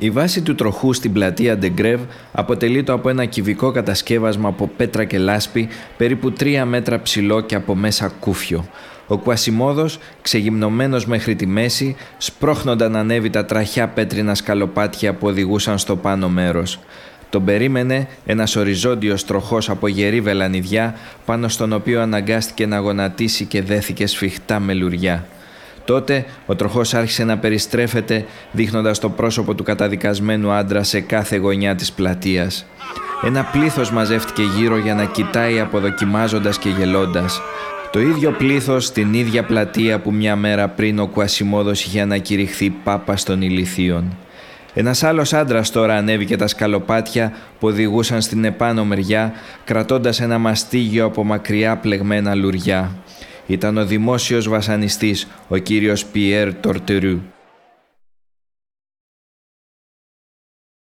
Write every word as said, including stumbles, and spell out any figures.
Η βάση του τροχού στην πλατεία Ντεγκρέβ αποτελείται από ένα κυβικό κατασκεύασμα από πέτρα και λάσπη, περίπου τρία μέτρα ψηλό και από μέσα κούφιο. Ο Κουασιμόδος, ξεγυμνωμένος μέχρι τη μέση, σπρώχνονταν ανέβει τα τραχιά πέτρινα σκαλοπάτια που οδηγούσαν στο πάνω μέρος. Τον περίμενε ένας οριζόντιος τροχός από γερή βελανιδιά, πάνω στον οποίο αναγκάστηκε να γονατίσει και δέθηκε σφιχτά με λουριά. Τότε ο τροχός άρχισε να περιστρέφεται, δείχνοντας το πρόσωπο του καταδικασμένου άντρα σε κάθε γωνιά της πλατείας. Ένα πλήθος μαζεύτηκε γύρω για να κοιτάει αποδοκιμάζοντας και γελώντας. Το ίδιο πλήθος στην ίδια πλατεία που μια μέρα πριν ο Κουασιμόδος είχε ανακηρυχθεί πάπας των ηλιθείων. Ένας άλλος άντρας τώρα ανέβηκε τα σκαλοπάτια που οδηγούσαν στην επάνω μεριά, κρατώντας ένα μαστίγιο από μακριά πλεγμένα λουριά. Ήταν ο δημόσιος βασανιστής, ο κύριος Πιέρ Τορτερού.